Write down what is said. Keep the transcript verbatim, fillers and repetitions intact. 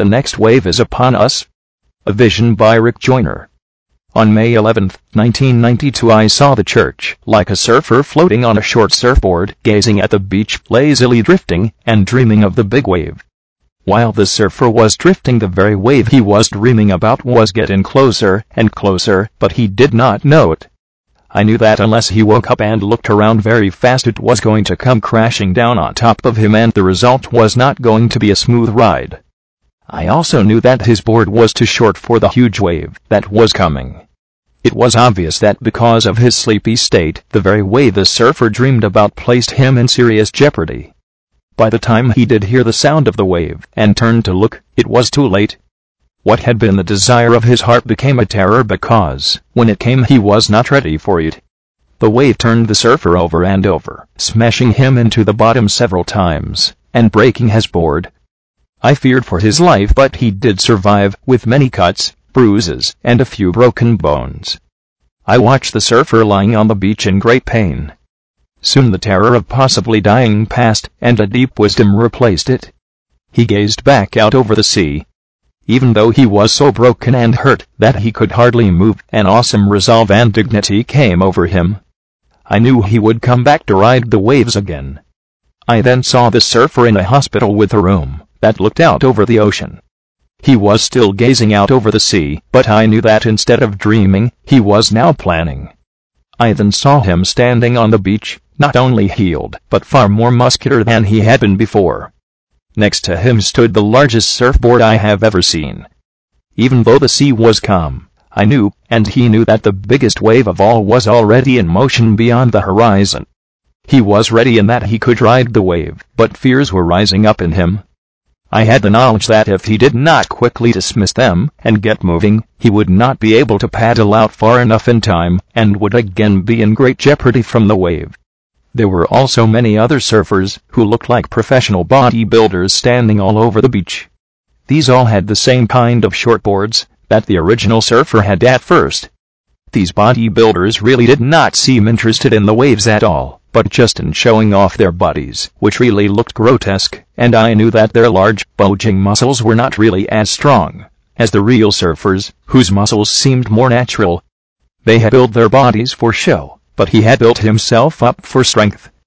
The next wave is upon us. A vision by Rick Joyner. On May eleventh, nineteen ninety-two, I saw the church like a surfer floating on a short surfboard, gazing at the beach, lazily drifting and dreaming of the big wave. While the surfer was drifting, the very wave he was dreaming about was getting closer and closer, but he did not know it. I knew that unless he woke up and looked around very fast, it was going to come crashing down on top of him, and the result was not going to be a smooth ride. I also knew that his board was too short for the huge wave that was coming. It was obvious that because of his sleepy state, the very wave the surfer dreamed about placed him in serious jeopardy. By the time he did hear the sound of the wave and turned to look, it was too late. What had been the desire of his heart became a terror, because, when it came, he was not ready for it. The wave turned the surfer over and over, smashing him into the bottom several times, and breaking his board. I feared for his life, but he did survive, with many cuts, bruises, and a few broken bones. I watched the surfer lying on the beach in great pain. Soon the terror of possibly dying passed, and a deep wisdom replaced it. He gazed back out over the sea. Even though he was so broken and hurt that he could hardly move, an awesome resolve and dignity came over him. I knew he would come back to ride the waves again. I then saw the surfer in a hospital with a room that looked out over the ocean. He was still gazing out over the sea, but I knew that instead of dreaming, he was now planning. I then saw him standing on the beach, not only healed, but far more muscular than he had been before. Next to him stood the largest surfboard I have ever seen. Even though the sea was calm, I knew, and he knew, that the biggest wave of all was already in motion beyond the horizon. He was ready and that he could ride the wave, but fears were rising up in him. I had the knowledge that if he did not quickly dismiss them and get moving, he would not be able to paddle out far enough in time, and would again be in great jeopardy from the wave. There were also many other surfers, who looked like professional bodybuilders, standing all over the beach. These all had the same kind of shortboards that the original surfer had at first. These bodybuilders really did not seem interested in the waves at all, but just in showing off their bodies, which really looked grotesque, and I knew that their large, bulging muscles were not really as strong as the real surfers, whose muscles seemed more natural. They had built their bodies for show, but he had built himself up for strength.